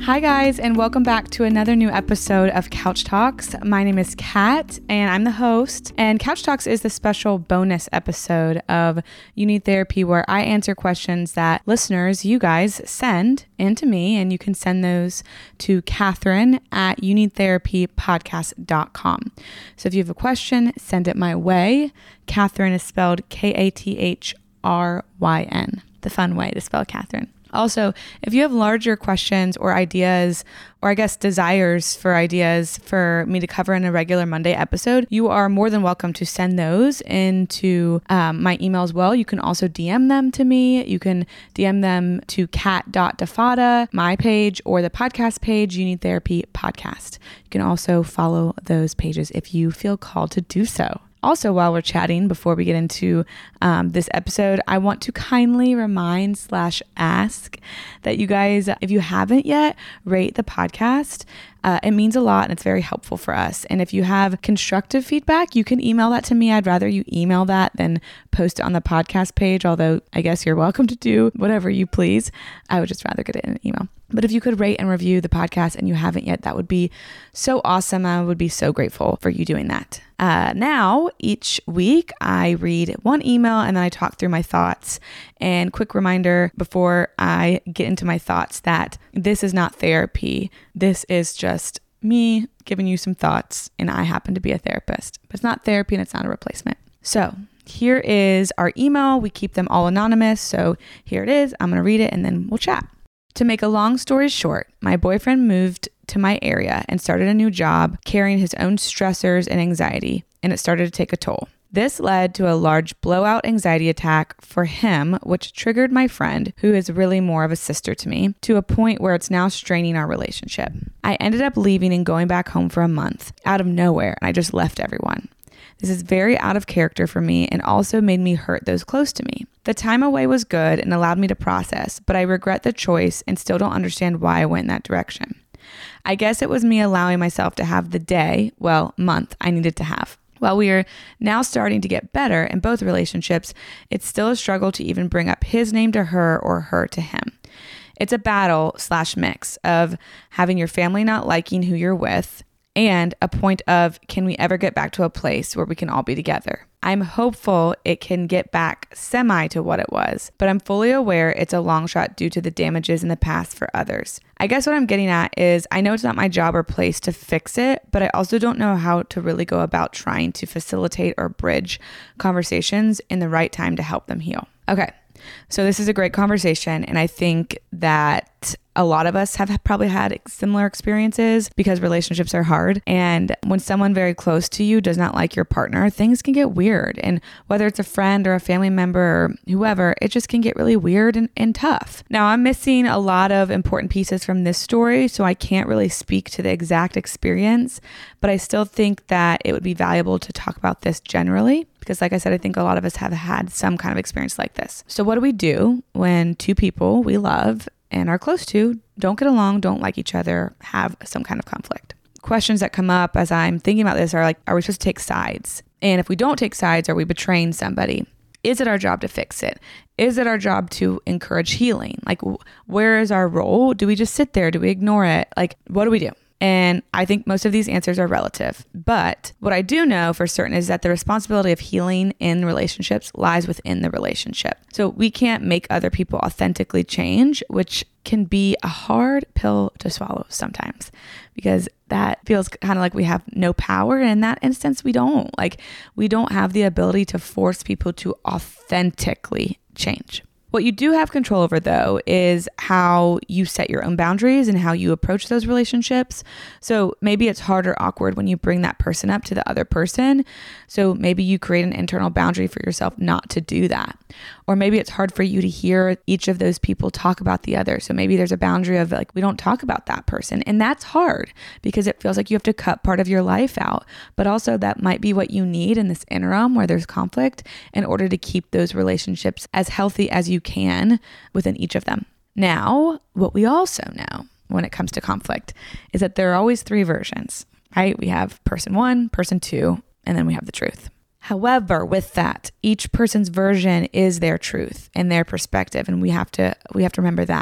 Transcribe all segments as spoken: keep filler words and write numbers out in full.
Hi guys, and welcome back to another new episode of Couch Talks. My name is Kat, and I'm the host. And Couch Talks is the special bonus episode of You Need Therapy, where I answer questions that listeners, you guys, send in to me, and you can send those to Catherine at you need therapy podcast dot com. So if you have a question, send it my way. Catherine is spelled K A T H R Y N, the fun way to spell Catherine. Also, if you have larger questions or ideas, or I guess desires for ideas for me to cover in a regular Monday episode, you are more than welcome to send those into um, my email as well. You can also D M them to me. You can D M them to kat dot defada, my page, or the podcast page, You Need Therapy Podcast. You can also follow those pages if you feel called to do so. Also, while we're chatting, before we get into um, this episode, I want to kindly remind slash ask that you guys, if you haven't yet, rate the podcast. Uh, it means a lot and it's very helpful for us. And if you have constructive feedback, you can email that to me. I'd rather you email that than post it on the podcast page, although I guess you're welcome to do whatever you please. I would just rather get it in an email. But if you could rate and review the podcast and you haven't yet, that would be so awesome. I would be so grateful for you doing that. Uh, now, each week I read one email and then I talk through my thoughts. And quick reminder before I get into my thoughts that this is not therapy. This is just me giving you some thoughts, and I happen to be a therapist. But it's not therapy and it's not a replacement. So here is our email. We keep them all anonymous. So here it is. I'm going to read it and then we'll chat. To make a long story short, my boyfriend moved to my area and started a new job carrying his own stressors and anxiety, and it started to take a toll. This led to a large blowout anxiety attack for him, which triggered my friend, who is really more of a sister to me, to a point where it's now straining our relationship. I ended up leaving and going back home for a month out of nowhere, and I just left everyone. This is very out of character for me and also made me hurt those close to me. The time away was good and allowed me to process, but I regret the choice and still don't understand why I went in that direction. I guess it was me allowing myself to have the day, well, month I needed to have. While we are now starting to get better in both relationships, it's still a struggle to even bring up his name to her or her to him. It's a battle slash mix of having your family not liking who you're with and a point of, can we ever get back to a place where we can all be together? I'm hopeful it can get back semi to what it was, but I'm fully aware it's a long shot due to the damages in the past for others. I guess what I'm getting at is I know it's not my job or place to fix it, but I also don't know how to really go about trying to facilitate or bridge conversations in the right time to help them heal. Okay, so this is a great conversation, and I think that a lot of us have probably had similar experiences because relationships are hard. And when someone very close to you does not like your partner, things can get weird. And whether it's a friend or a family member or whoever, it just can get really weird and, and tough. Now, I'm missing a lot of important pieces from this story, so I can't really speak to the exact experience, but I still think that it would be valuable to talk about this generally. Because like I said, I think a lot of us have had some kind of experience like this. So what do we do when two people we love and are close to don't get along, don't like each other, have some kind of conflict? Questions that come up as I'm thinking about this are like, are we supposed to take sides? And if we don't take sides, are we betraying somebody? Is it our job to fix it? Is it our job to encourage healing? Like, where is our role? Do we just sit there? Do we ignore it? Like, what do we do? And I think most of these answers are relative. But what I do know for certain is that the responsibility of healing in relationships lies within the relationship. So we can't make other people authentically change, which can be a hard pill to swallow sometimes, because that feels kind of like we have no power. And in that instance, we don't. Like, we don't have the ability to force people to authentically change. What you do have control over, though, is how you set your own boundaries and how you approach those relationships. So maybe it's hard or awkward when you bring that person up to the other person. So maybe you create an internal boundary for yourself not to do that. Or maybe it's hard for you to hear each of those people talk about the other. So maybe there's a boundary of like, we don't talk about that person. And that's hard because it feels like you have to cut part of your life out. But also that might be what you need in this interim where there's conflict in order to keep those relationships as healthy as you can within each of them. Now, what we also know when it comes to conflict is that there are always three versions, right? We have person one, person two, and then we have the truth. However, with that, each person's version is their truth and their perspective, and we have to we have to remember that.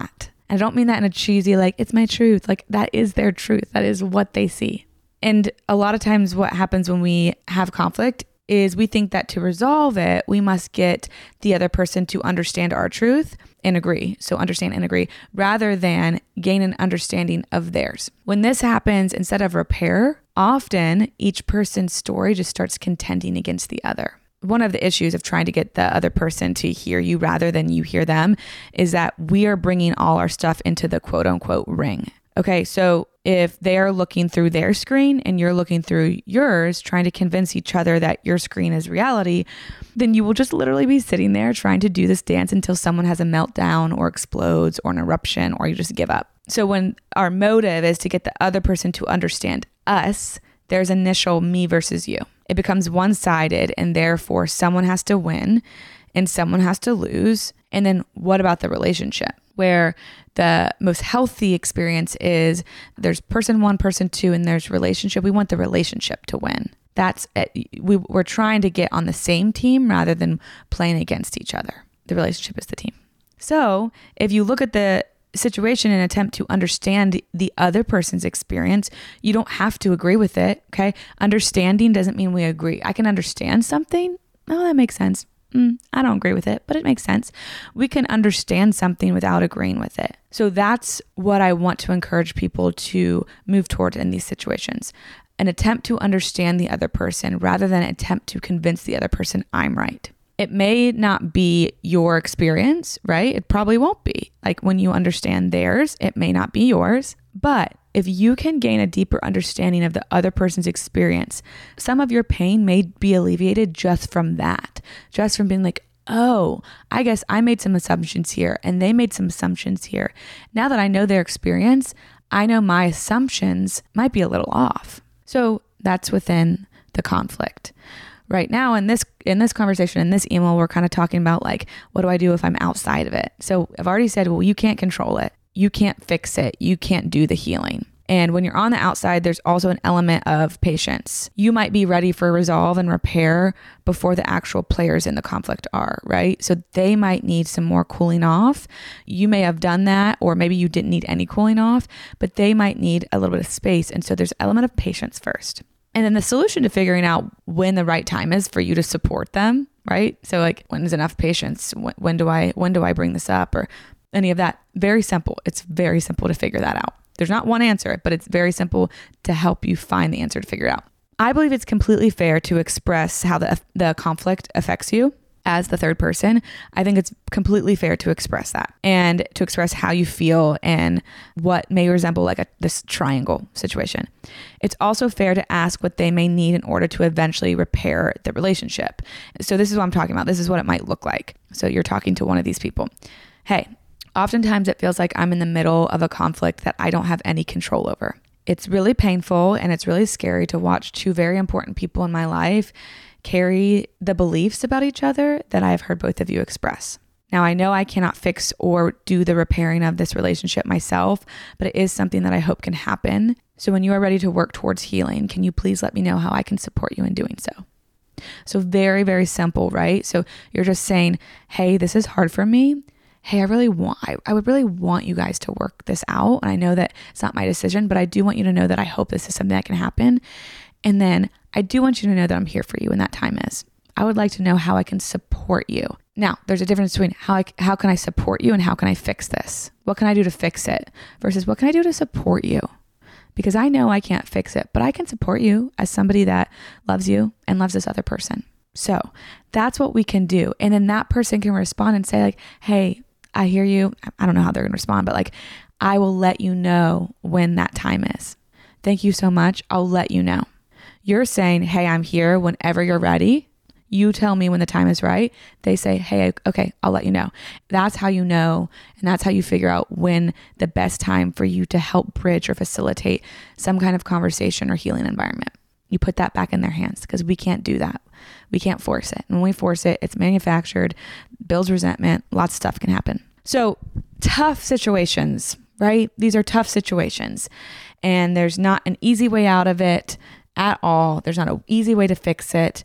And I don't mean that in a cheesy, like, it's my truth. Like, that is their truth. That is what they see. And a lot of times what happens when we have conflict is we think that to resolve it, we must get the other person to understand our truth and agree. So understand and agree rather than gain an understanding of theirs. When this happens, instead of repair, often each person's story just starts contending against the other. One of the issues of trying to get the other person to hear you rather than you hear them is that we are bringing all our stuff into the quote unquote ring. Okay, so if they're looking through their screen and you're looking through yours, trying to convince each other that your screen is reality, then you will just literally be sitting there trying to do this dance until someone has a meltdown or explodes or an eruption or you just give up. So when our motive is to get the other person to understand us, there's initial me versus you. It becomes one-sided and therefore someone has to win and someone has to lose. And then what about the relationship? Where the most healthy experience is there's person one, person two, and there's relationship. We want the relationship to win. That's it. We, we're trying to get on the same team rather than playing against each other. The relationship is the team. So if you look at the situation and attempt to understand the other person's experience, you don't have to agree with it. Okay. Understanding doesn't mean we agree. I can understand something. Oh, that makes sense. Mm, I don't agree with it, but it makes sense. We can understand something without agreeing with it. So that's what I want to encourage people to move toward in these situations. An attempt to understand the other person rather than an attempt to convince the other person I'm right. It may not be your experience, right? It probably won't be. Like when you understand theirs, it may not be yours. But if you can gain a deeper understanding of the other person's experience, some of your pain may be alleviated just from that, just from being like, oh, I guess I made some assumptions here and they made some assumptions here. Now that I know their experience, I know my assumptions might be a little off. So that's within the conflict. Right now in this in this conversation, in this email, we're kind of talking about like, what do I do if I'm outside of it? So I've already said, well, you can't control it. You can't fix it. You can't do the healing. And when you're on the outside, there's also an element of patience. You might be ready for resolve and repair before the actual players in the conflict are, right? So they might need some more cooling off. You may have done that, or maybe you didn't need any cooling off, but they might need a little bit of space. And so there's an element of patience first. And then the solution to figuring out when the right time is for you to support them, right? So like, when is enough patience? When, when do I, when do I bring this up or any of that? Very simple. It's very simple to figure that out. There's not one answer, but it's very simple to help you find the answer to figure it out. I believe it's completely fair to express how the, the conflict affects you as the third person. I think it's completely fair to express that and to express how you feel and what may resemble like a, this triangle situation. It's also fair to ask what they may need in order to eventually repair the relationship. So this is what I'm talking about. This is what it might look like. So you're talking to one of these people. Hey, oftentimes it feels like I'm in the middle of a conflict that I don't have any control over. It's really painful and it's really scary to watch two very important people in my life carry the beliefs about each other that I've heard both of you express. Now, I know I cannot fix or do the repairing of this relationship myself, but it is something that I hope can happen. So when you are ready to work towards healing, can you please let me know how I can support you in doing so? So very, very simple, right? So you're just saying, hey, this is hard for me. Hey, I really want, I, I would really want you guys to work this out. And I know that it's not my decision, but I do want you to know that I hope this is something that can happen. And then I do want you to know that I'm here for you when that time is. I would like to know how I can support you. Now, there's a difference between how I, how can I support you and how can I fix this? What can I do to fix it versus what can I do to support you? Because I know I can't fix it, but I can support you as somebody that loves you and loves this other person. So that's what we can do. And then that person can respond and say like, hey, I hear you. I don't know how they're going to respond, but like, I will let you know when that time is. Thank you so much. I'll let you know. You're saying, hey, I'm here whenever you're ready. You tell me when the time is right. They say, hey, okay, I'll let you know. That's how you know, and that's how you figure out when the best time for you to help bridge or facilitate some kind of conversation or healing environment. You put that back in their hands because we can't do that. We can't force it. When we force it, it's manufactured, builds resentment, lots of stuff can happen. So tough situations, right? These are tough situations, and there's not an easy way out of it at all. There's not an easy way to fix it.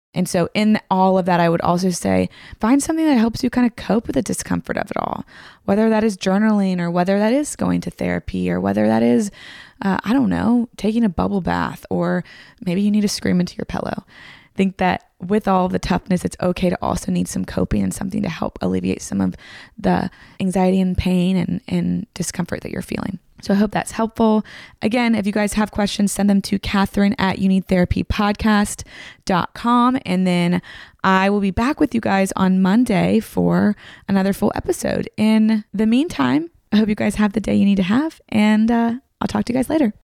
And so in all of that, I would also say, find something that helps you kind of cope with the discomfort of it all, whether that is journaling or whether that is going to therapy or whether that is, uh, I don't know, taking a bubble bath, or maybe you need to scream into your pillow. I think that with all of the toughness, it's okay to also need some coping and something to help alleviate some of the anxiety and pain and, and discomfort that you're feeling. So I hope that's helpful. Again, if you guys have questions, send them to Catherine at you need therapy podcast dot com. And then I will be back with you guys on Monday for another full episode. In the meantime, I hope you guys have the day you need to have, and uh, I'll talk to you guys later.